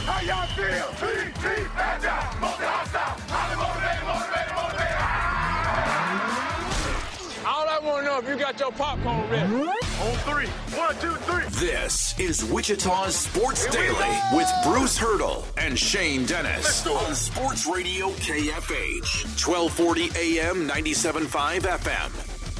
How y'all feel? Team, agile, multi-hostile, highly motivated. All I want to know if you got your popcorn ready. On three. 1, 2, 3. This is Wichita's Sports Daily with Bruce Hurdle and Shane Dennis on Sports Radio KFH, 1240 AM, 97.5 FM.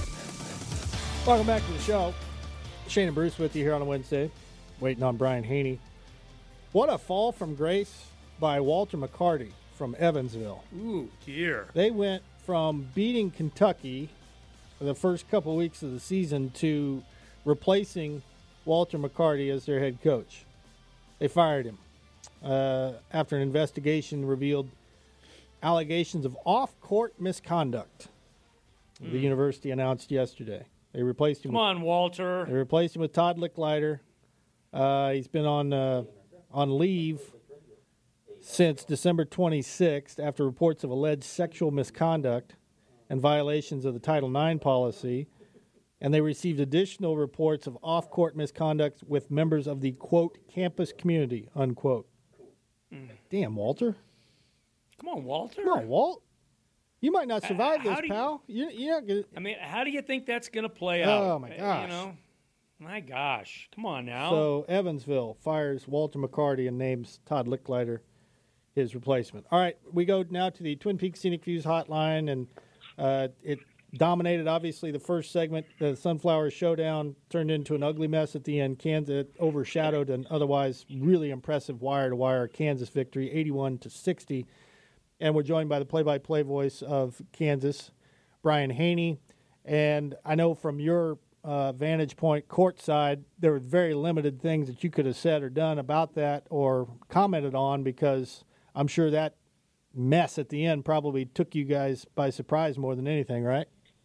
Welcome back to the show. Shane and Bruce with you here on a Wednesday, waiting on Brian Haney. What a fall from grace by Walter McCarty from Evansville. Ooh, dear. They went from beating Kentucky for the first couple weeks of the season to replacing Walter McCarty as their head coach. They fired him after an investigation revealed allegations of off-court misconduct. The university announced yesterday. They replaced him. Come on, Walter. They replaced him with Todd Licklider. He's been on leave since December 26th after reports of alleged sexual misconduct and violations of the Title IX policy. And they received additional reports of off-court misconduct with members of the, quote, campus community, unquote. Damn, Walter. Come on, Walter. Come on, Walt. You might not survive this, pal. You're not gonna... I mean, how do you think that's going to play out? Oh, my gosh. You know, my gosh. Come on now. So Evansville fires Walter McCarty and names Todd Licklider his replacement. All right, we go now to the Twin Peaks Scenic Views hotline, and it dominated, obviously, the first segment. The Sunflower Showdown turned into an ugly mess at the end. Kansas overshadowed an otherwise really impressive wire-to-wire Kansas victory, 81-60. And we're joined by the play-by-play voice of Kansas, Brian Haney. And I know from your vantage point courtside, there were very limited things that you could have said or done about that or commented on, because I'm sure that mess at the end probably took you guys by surprise more than anything, right?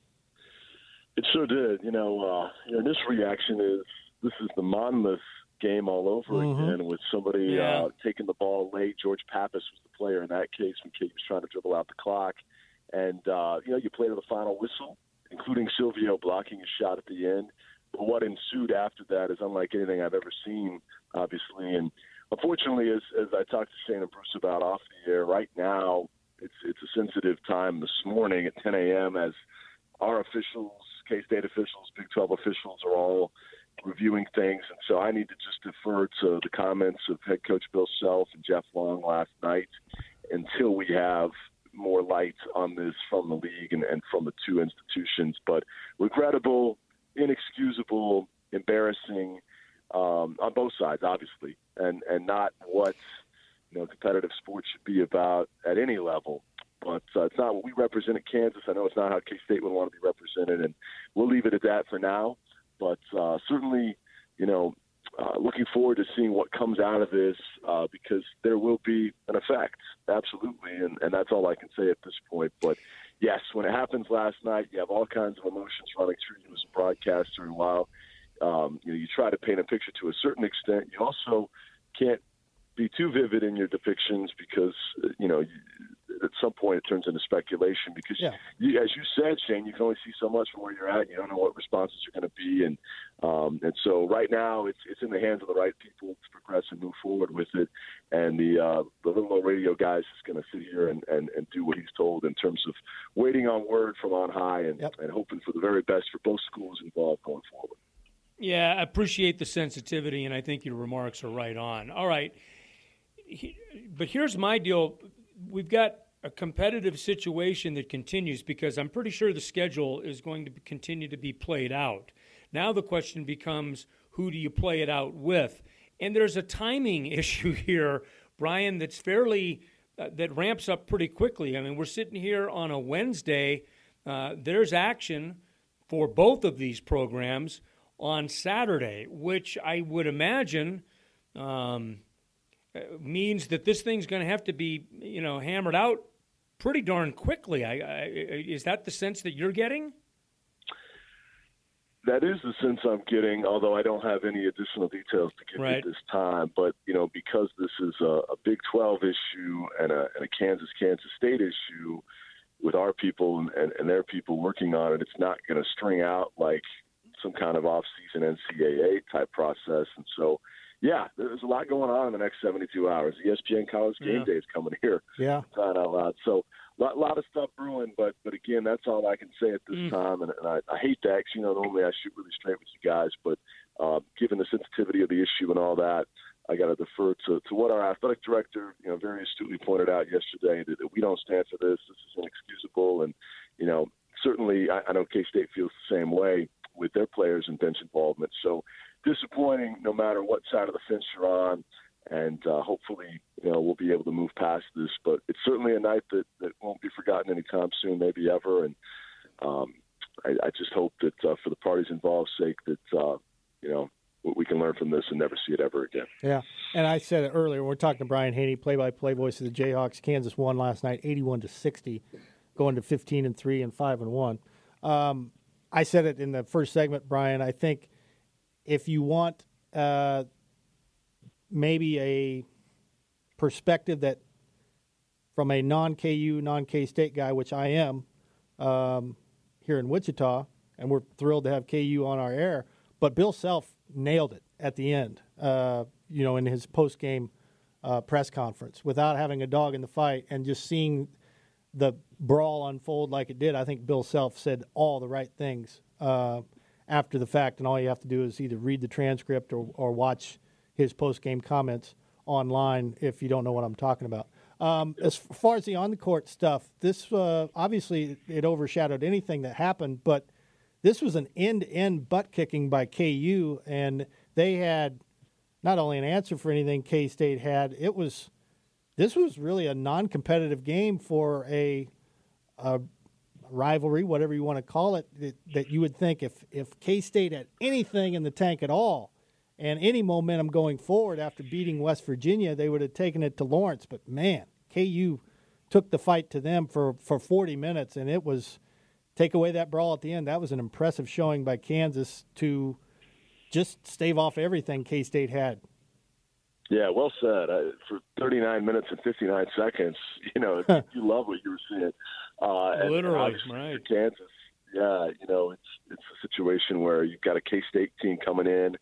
It sure did. Your initial reaction is this is the Monmouth game all over again, with somebody taking the ball late. George Pappas was the player in that case when Kate was trying to dribble out the clock. And, you play to the final whistle, including Silvio blocking a shot at the end. But what ensued after that is unlike anything I've ever seen, obviously. And unfortunately, as I talked to Shane and Bruce about off the air, right now it's a sensitive time this morning at 10 a.m. as our officials, K-State officials, Big 12 officials are all reviewing things. And so I need to just defer to the comments of head coach Bill Self and Jeff Long last night until we have more light on this from the league and from the two institutions. But regrettable, inexcusable, embarrassing on both sides, obviously, and not what competitive sports should be about at any level. But it's not what we represent at Kansas. I know it's not how K-State would want to be represented, and we'll leave it at that for now. But certainly, looking forward to seeing what comes out of this because there will be an effect, absolutely, and that's all I can say at this point. But, yes, when it happens last night, you have all kinds of emotions running through you as a broadcaster, and while you try to paint a picture to a certain extent, you also can't be too vivid in your depictions because, at some point it turns into speculation because, as you said, Shane, you can only see so much from where you're at. You don't know what responses are going to be. And so right now it's in the hands of the right people to progress and move forward with it. And the little old radio guy is just going to sit here and do what he's told in terms of waiting on word from on high and hoping for the very best for both schools involved going forward. Yeah, I appreciate the sensitivity, and I think your remarks are right on. All right. But here's my deal. We've got a competitive situation that continues because I'm pretty sure the schedule is going to continue to be played out. Now the question becomes, who do you play it out with? And there's a timing issue here, Brian, that's fairly that ramps up pretty quickly. I mean, we're sitting here on a Wednesday. There's action for both of these programs on Saturday, which I would imagine means that this thing's going to have to be, hammered out pretty darn quickly. Is that the sense that you're getting? That is the sense I'm getting, although I don't have any additional details to give you at this time. But, because this is a Big 12 issue and a Kansas State issue with our people and their people working on it, it's not going to string out like some kind of off-season NCAA type process. And so Yeah, there's a lot going on in the next 72 hours. ESPN College Game Day is coming here. Yeah. Crying out loud. So a lot of stuff brewing, but again, that's all I can say at this time. And I hate that because, normally I shoot really straight with you guys, but given the sensitivity of the issue and all that, I got to defer to what our athletic director, very astutely pointed out yesterday, that we don't stand for this. This is inexcusable. And, certainly I know K-State feels the same way with their players and bench involvement. So disappointing no matter what side of the fence you're on. And hopefully, we'll be able to move past this. But it's certainly a night that won't be forgotten anytime soon, maybe ever. And I just hope that for the parties involved's sake that, we can learn from this and never see it ever again. Yeah, and I said it earlier. We're talking to Brian Haney, play-by-play voice of the Jayhawks. Kansas won last night, 81-60, going to 15-3 and 5-1. I said it in the first segment, Brian. I think if you want maybe a perspective that from a non-KU, non-K-State guy, which I am here in Wichita, and we're thrilled to have KU on our air, but Bill Self nailed it at the end, in his post-game press conference without having a dog in the fight and just seeing the brawl unfold like it did. I think Bill Self said all the right things after the fact, and all you have to do is either read the transcript or watch his post-game comments online if you don't know what I'm talking about. As far as the on-the-court stuff, this obviously it overshadowed anything that happened, but this was an end-to-end butt-kicking by KU, and they had not only an answer for anything K-State had, this was really a non-competitive game for a rivalry, whatever you want to call it, that you would think if K-State had anything in the tank at all and any momentum going forward after beating West Virginia, they would have taken it to Lawrence. But, man, KU took the fight to them for 40 minutes, and it was – take away that brawl at the end. That was an impressive showing by Kansas to just stave off everything K-State had. Yeah, well said. For 39 minutes and 59 seconds, you love what you were seeing. Literally, right. Kansas, yeah, it's a situation where you've got a K-State team coming in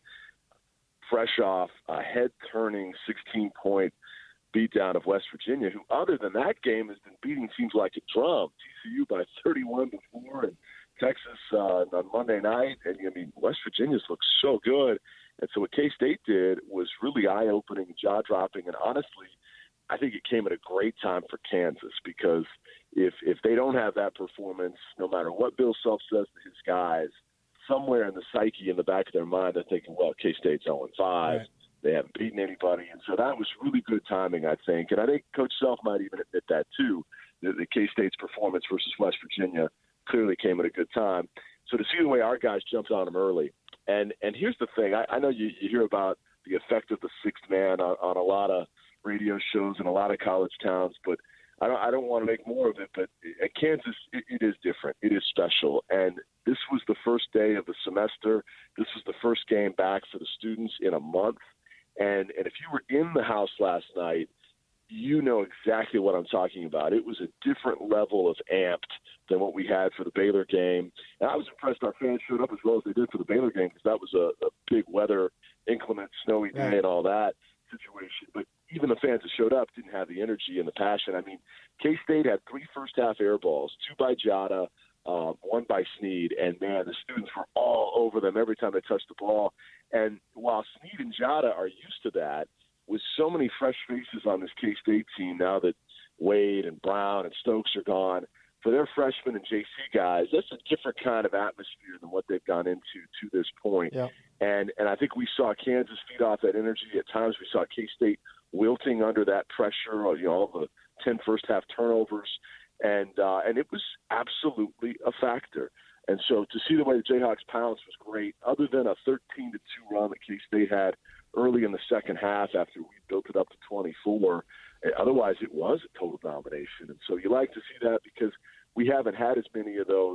fresh off a head-turning 16-point beatdown of West Virginia, who other than that game has been beating teams like a drum. TCU by 31 before, and Texas on Monday night. And West Virginia's looked so good. And so what K-State did was really eye-opening, jaw-dropping, and honestly, I think it came at a great time for Kansas because if they don't have that performance, no matter what Bill Self says to his guys, somewhere in the psyche, in the back of their mind, they're thinking, well, K-State's 0-5. Right. They haven't beaten anybody. And so that was really good timing, I think. And I think Coach Self might even admit that, too, that the K-State's performance versus West Virginia clearly came at a good time. So to see the way our guys jumped on them early. And here's the thing. I know you hear about the effect of the sixth man on a lot of radio shows in a lot of college towns, but I don't want to make more of it. But at Kansas, it is different. It is special. And this was the first day of the semester. This was the first game back for the students in a month. And if you were in the house last night, you know exactly what I'm talking about. It was a different level of amped than what we had for the Baylor game. And I was impressed our fans showed up as well as they did for the Baylor game because that was a big weather, inclement, snowy day and all that situation. But even the fans that showed up didn't have the energy and the passion. I mean, K-State had 3 first-half air balls, 2 by Jada, 1 by Sneed, and, man, the students were all over them every time they touched the ball. And while Sneed and Jada are used to that, with so many fresh faces on this K-State team now that Wade and Brown and Stokes are gone, for their freshmen and JC guys, that's a different kind of atmosphere than what they've gone into to this point. Yeah. And I think we saw Kansas feed off that energy. At times we saw K-State wilting under that pressure, all the 10 first-half turnovers. And it was absolutely a factor. And so to see the way the Jayhawks pounced was great, other than a 13-2 run that K-State had early in the second half after we built it up to 24. Otherwise, it was a total domination. And so you like to see that because we haven't had as many of those.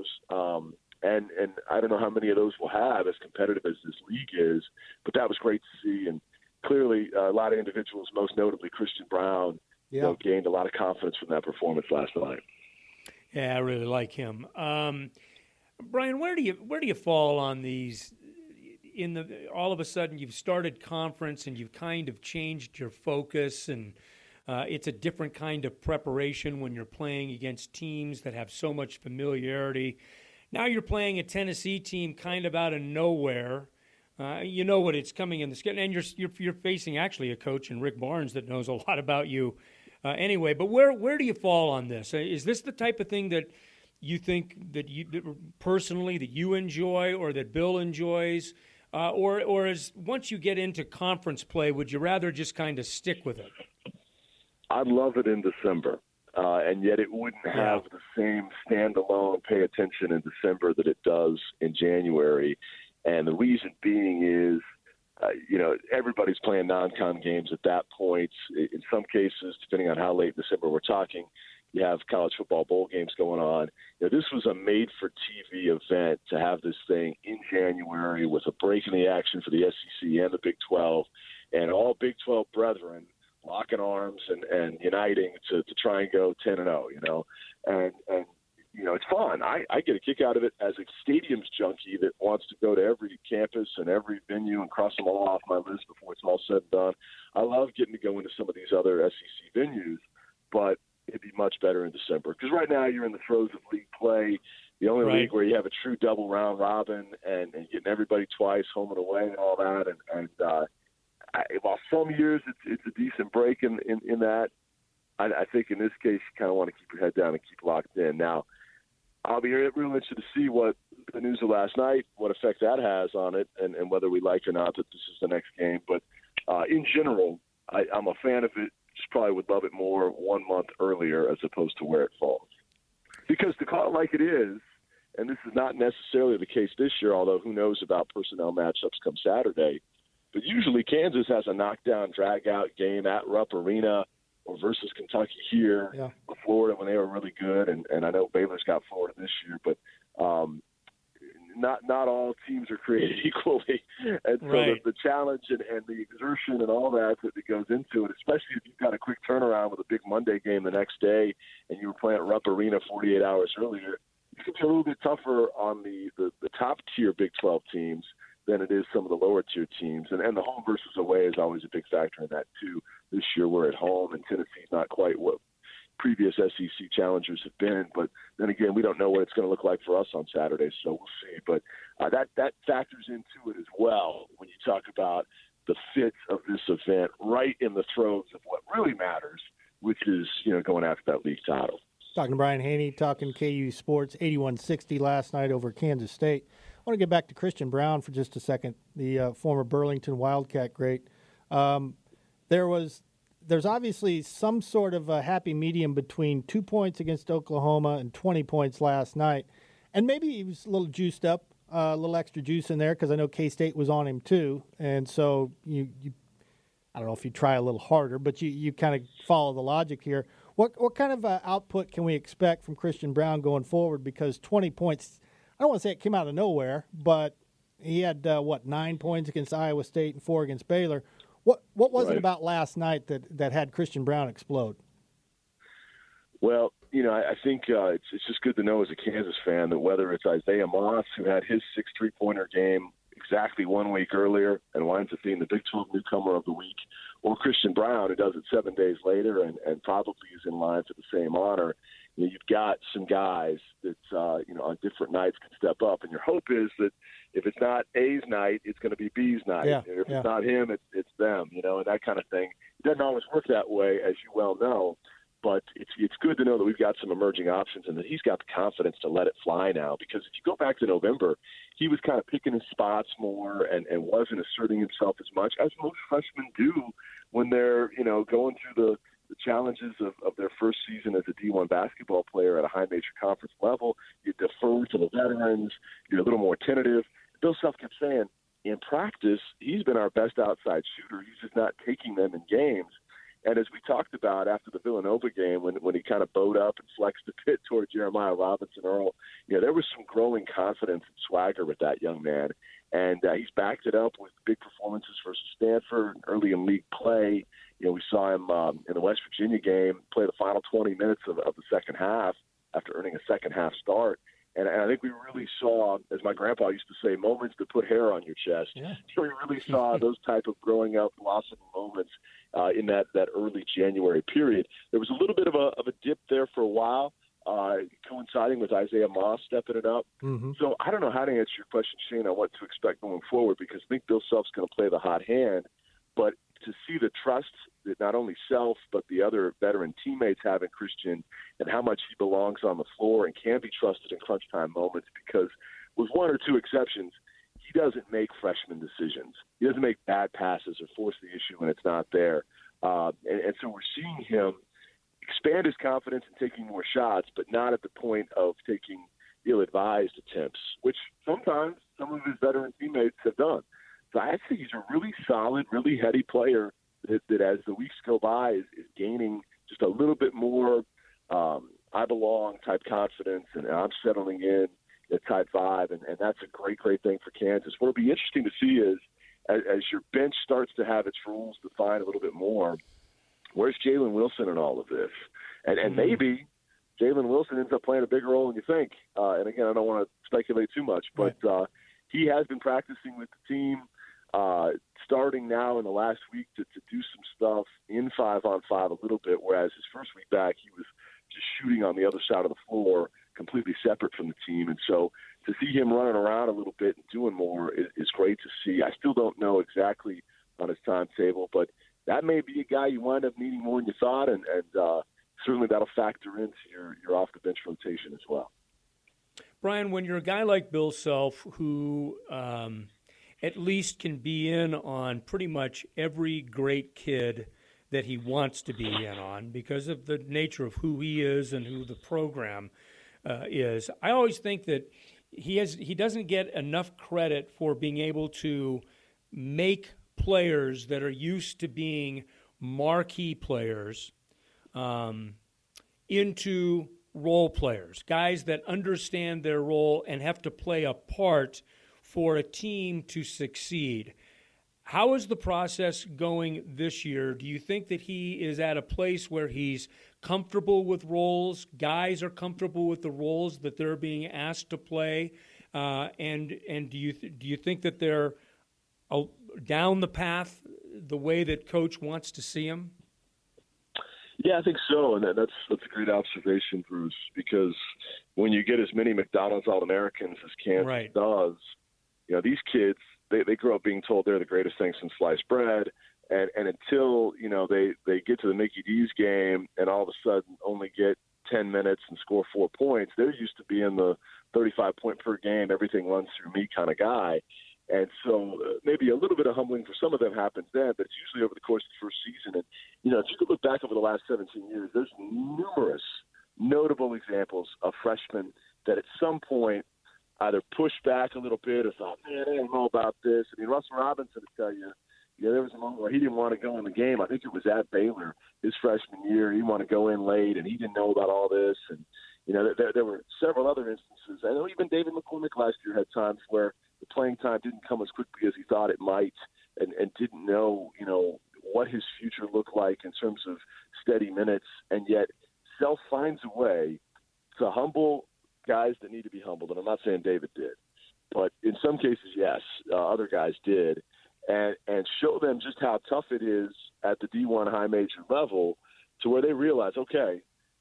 And I don't know how many of those we'll have as competitive as this league is, but that was great to see. And clearly a lot of individuals, most notably Christian Brown, gained a lot of confidence from that performance last night. Yeah, I really like him. Brian, where do you fall on these? all of a sudden you've started conference and you've kind of changed your focus, and it's a different kind of preparation when you're playing against teams that have so much familiarity. Now you're playing a Tennessee team kind of out of nowhere. You know what it's coming in the schedule, and you're facing actually a coach in Rick Barnes that knows a lot about you anyway. But where do you fall on this? Is this the type of thing that you think that personally that you enjoy or that Bill enjoys, or is once you get into conference play, would you rather just kind of stick with it? I'd love it in December, and yet it wouldn't have the same standalone pay attention in December that it does in January. And the reason being is, everybody's playing non-con games at that point. In some cases, depending on how late in December we're talking, you have college football bowl games going on. This was a made-for-TV event to have this thing in January with a break in the action for the SEC and the Big 12, and all Big 12 brethren locking arms and uniting to try and go 10-0, and it's fun. I get a kick out of it as a stadiums junkie that wants to go to every campus and every venue and cross them all off my list before it's all said and done. I love getting to go into some of these other SEC venues, but it'd be much better in December because right now you're in the throes of league play, the only league where you have a true double round robin and getting everybody twice, home and away and all that. While some years it's a decent break in that, I think in this case you kind of want to keep your head down and keep locked in. Now, I'll be real interested to see what the news of last night, what effect that has on it, and whether we like or not that this is the next game. But in general, I'm a fan of it. Just probably would love it more 1 month earlier as opposed to where it falls. Because to call it like it is, and this is not necessarily the case this year, although who knows about personnel matchups come Saturday, but usually Kansas has a knockdown, drag-out game at Rupp Arena or versus Kentucky here, or Florida when they were really good, and I know Baylor's got Florida this year, but not all teams are created equally, and so the challenge and the exertion and all that goes into it, especially if you've got a quick turnaround with a big Monday game the next day, and you were playing at Rupp Arena 48 hours earlier, it could be a little bit tougher on the top tier Big 12 teams than it is some of the lower tier teams. And the home versus away is always a big factor in that too. This year we're at home and Tennessee's not quite what previous SEC challengers have been. But then again, we don't know what it's going to look like for us on Saturday, so we'll see. But that factors into it as well when you talk about the fit of this event right in the throes of what really matters, which is, going after that league title. Talking to Brian Haney, talking KU Sports, 81-60 last night over Kansas State. I want to get back to Christian Braun for just a second, the former Burlington Wildcat great. There's obviously some sort of a happy medium between 2 points against Oklahoma and 20 points last night. And maybe he was a little juiced up, a little extra juice in there because I know K-State was on him too. And so you I don't know if you try a little harder, but you kind of follow the logic here. What kind of output can we expect from Christian Braun going forward? Because 20 points, I don't want to say it came out of nowhere, but he had, 9 points against Iowa State and 4 against Baylor. What was it about last night that had Christian Braun explode? Well, I think it's just good to know as a Kansas fan that whether it's Isaiah Moss, who had his 6 3-pointer game exactly 1 week earlier and winds up being the Big 12 newcomer of the week, or Christian Braun, who does it 7 days later and probably is in line for the same honor, you've got some guys that, on different nights can step up. And your hope is that if it's not A's night, it's going to be B's night. Yeah, and if it's not him, it's them, and that kind of thing. It doesn't always work that way, as you well know. But it's good to know that we've got some emerging options and that he's got the confidence to let it fly now. Because if you go back to November, he was kind of picking his spots more and wasn't asserting himself as much as most freshmen do when they're, going through the challenges of their first season as a D1 basketball player at a high major conference level. You defer to the veterans. You're a little more tentative. Bill Self kept saying, in practice, he's been our best outside shooter. He's just not taking them in games. And as we talked about after the Villanova game, when he kind of bowed up and flexed a bit toward Jeremiah Robinson Earl, there was some growing confidence and swagger with that young man. And he's backed it up with big performances versus Stanford early in league play. We saw him in the West Virginia game play the final 20 minutes of the second half after earning a second half start. And I think we really saw, as my grandpa used to say, moments that put hair on your chest. Yeah. So we really saw those type of growing up, blossoming moments in that early January period. There was a little bit of a dip there for a while, coinciding with Isaiah Moss stepping it up. Mm-hmm. So I don't know how to answer your question, Shane, on what to expect going forward, because I think Bill Self's going to play the hot hand. But to see the trust that not only Self but the other veteran teammates have in Christian and how much he belongs on the floor and can be trusted in crunch time moments, because with one or two exceptions, he doesn't make freshman decisions. He doesn't make bad passes or force the issue when it's not there. And so we're seeing him expand his confidence in taking more shots, but not at the point of taking ill-advised attempts, which sometimes some of his veteran teammates have done. So I think he's a really solid, really heady player that as the weeks go by is gaining just a little bit more I belong type confidence, and I'm settling in type vibe, and that's a great, great thing for Kansas. What will be interesting to see is as your bench starts to have its rules defined a little bit more, where's Jalen Wilson in all of this? And maybe Jalen Wilson ends up playing a bigger role than you think. And again, I don't want to speculate too much, but he has been practicing with the team starting now in the last week to do some stuff in 5-on-5 a little bit, whereas his first week back he was just shooting on the other side of the floor, completely separate from the team. And so to see him running around a little bit and doing more is great to see. I still don't know exactly on his timetable, but that may be a guy you wind up needing more than you thought, and certainly that'll factor into your off-the-bench rotation as well. Brian, when you're a guy like Bill Self, who at least can be in on pretty much every great kid that he wants to be in on because of the nature of who he is and who the program is, I always think that he doesn't get enough credit for being able to make players that are used to being marquee players into role players, guys that understand their role and have to play a part for a team to succeed. How is the process going this year? Do you think that he is at a place where he's comfortable with roles, guys are comfortable with the roles that they're being asked to play, and do you think that they're down the path the way that Coach wants to see them? Yeah, I think so, and that's a great observation, Bruce, because when you get as many McDonald's All-Americans as Kansas does, these kids, they grow up being told they're the greatest thing since sliced bread, and until, they get to the Mickey D's game and all of a sudden only get 10 minutes and score 4 points, they're used to being the 35-point per game, everything runs through me kind of guy. And so maybe a little bit of humbling for some of them happens then, but it's usually over the course of the first season. And, if you could look back over the last 17 years, there's numerous notable examples of freshmen that at some point either pushed back a little bit or thought, man, I don't know about this. I mean, Russell Robinson would tell you, there was a moment where he didn't want to go in the game. I think it was at Baylor his freshman year. He wanted to go in late, and he didn't know about all this. And, there were several other instances. I know even David McCormick last year had times where the playing time didn't come as quickly as he thought it might, and didn't know, what his future looked like in terms of steady minutes. And yet Self finds a way to humble guys that need to be humbled. And I'm not saying David did, but in some cases, yes, other guys did, and show them just how tough it is at the D1 high major level to where they realize, okay,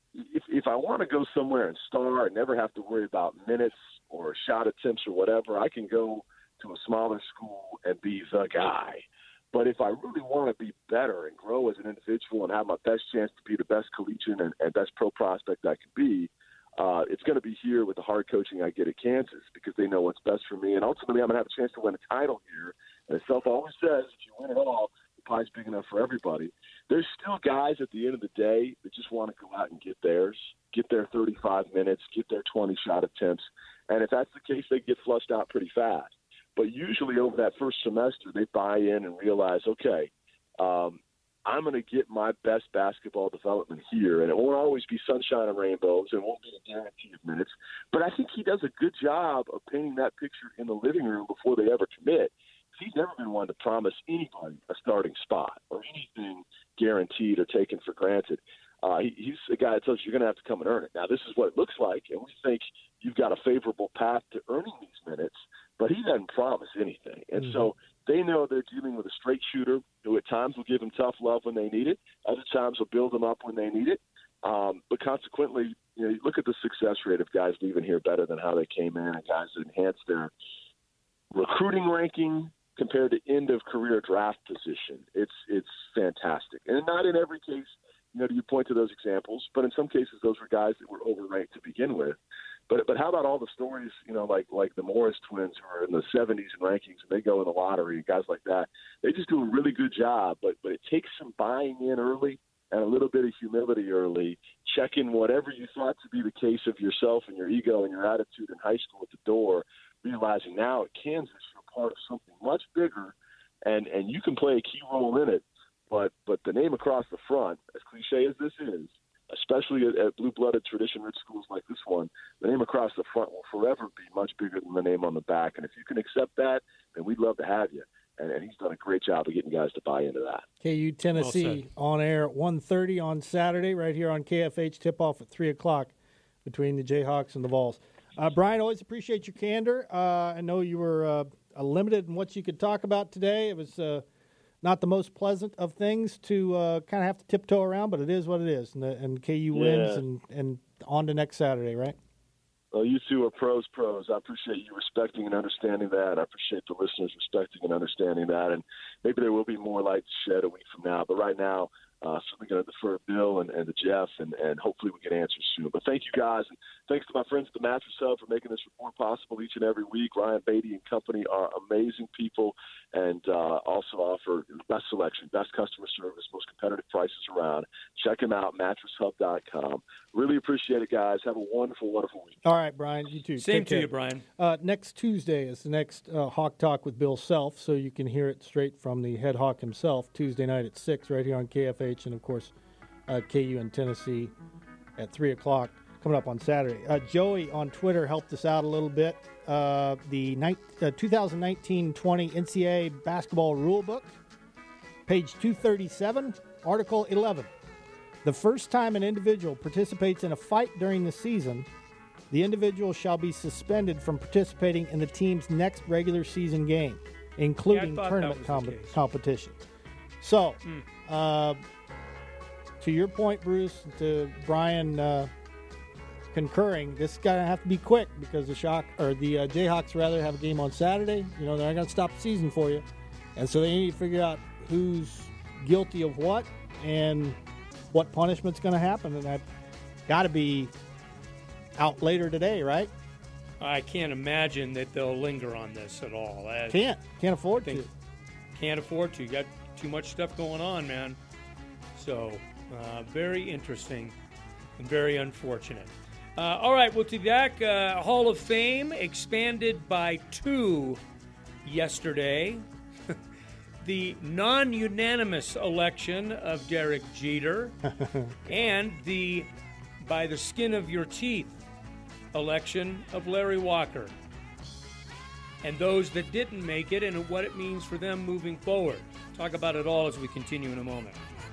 if I want to go somewhere and star and never have to worry about minutes or shot attempts or whatever, I can go to a smaller school and be the guy. But if I really want to be better and grow as an individual and have my best chance to be the best collegian and best pro prospect I can be, it's going to be here with the hard coaching I get at Kansas, because they know what's best for me. And ultimately, I'm going to have a chance to win a title here. And as Self always says, if you win it all, the pie's big enough for everybody. There's still guys at the end of the day that just want to go out and get theirs, get their 35 minutes, get their 20 shot attempts. And if that's the case, they get flushed out pretty fast. But usually over that first semester, they buy in and realize, okay, I'm going to get my best basketball development here, and it won't always be sunshine and rainbows, and it won't be a guarantee of minutes. But I think he does a good job of painting that picture in the living room before they ever commit. He's never been one to promise anybody a starting spot or anything guaranteed or taken for granted. He's a guy that tells you you're going to have to come and earn it. Now, this is what it looks like, and we think you've got a favorable path to earning these minutes, but he doesn't promise anything. And so they know they're dealing with a straight shooter who at times will give them tough love when they need it, other times will build them up when they need it. But consequently, you look at the success rate of guys leaving here better than how they came in, and guys that enhance their recruiting ranking compared to end-of-career draft position. It's fantastic. And not in every case, do you point to those examples, but in some cases those were guys that were overranked to begin with. But how about all the stories, like the Morris twins who are in the 70s in rankings and they go in the lottery, guys like that. They just do a really good job, but it takes some buying in early and a little bit of humility early, checking whatever you thought to be the case of yourself and your ego and your attitude in high school at the door, realizing now at Kansas you're part of something much bigger, and you can play a key role in it. But the name across the front, as cliche as this is, especially at blue-blooded tradition-rich schools like this one, the name across the front will forever be much bigger than the name on the back. And if you can accept that, then we'd love to have you. And he's done a great job of getting guys to buy into that. KU Tennessee on air at 1:30 on Saturday, right here on KFH. Tip-off at 3 o'clock between the Jayhawks and the Vols. Brian, always appreciate your candor. I know you were limited in what you could talk about today. It was not the most pleasant of things to kind of have to tiptoe around, but it is what it is. And KU wins and on to next Saturday, right? Well, you two are pros. I appreciate you respecting and understanding that. I appreciate the listeners respecting and understanding that. And maybe there will be more light shed a week from now. But right now, certainly going to defer Bill and to Jeff, and hopefully we get answers soon. But thank you, guys. And thanks to my friends at the Mattress Hub for making this report possible each and every week. Ryan Beatty and company are amazing people and also offer the best selection, best customer service, most competitive prices around. Check them out, mattresshub.com. Really appreciate it, guys. Have a wonderful, wonderful week. All right, Brian. You too. Same to you, Brian. Next Tuesday is the next Hawk Talk with Bill Self, so you can hear it straight from the head Hawk himself, Tuesday night at 6 right here on KFH, and, of course, KU and Tennessee at 3 o'clock coming up on Saturday. Joey on Twitter helped us out a little bit. The 2019-20 NCAA basketball rulebook, page 237, Article 11. The first time an individual participates in a fight during the season, the individual shall be suspended from participating in the team's next regular season game, including tournament competitions. So, to your point, Bruce, to Brian concurring, this is going to have to be quick because the Jayhawks rather have a game on Saturday. They're not going to stop the season for you. And so they need to figure out who's guilty of what and what punishment's going to happen. And that got to be out later today, right? I can't imagine that they'll linger on this at all. Can't afford to. Can't afford to. Got too much stuff going on, man. So, very interesting and very unfortunate. All right, well, to that, Hall of Fame expanded by 2 yesterday. The non-unanimous election of Derek Jeter and the by the skin of your teeth election of Larry Walker. And those that didn't make it and what it means for them moving forward. Talk about it all as we continue in a moment.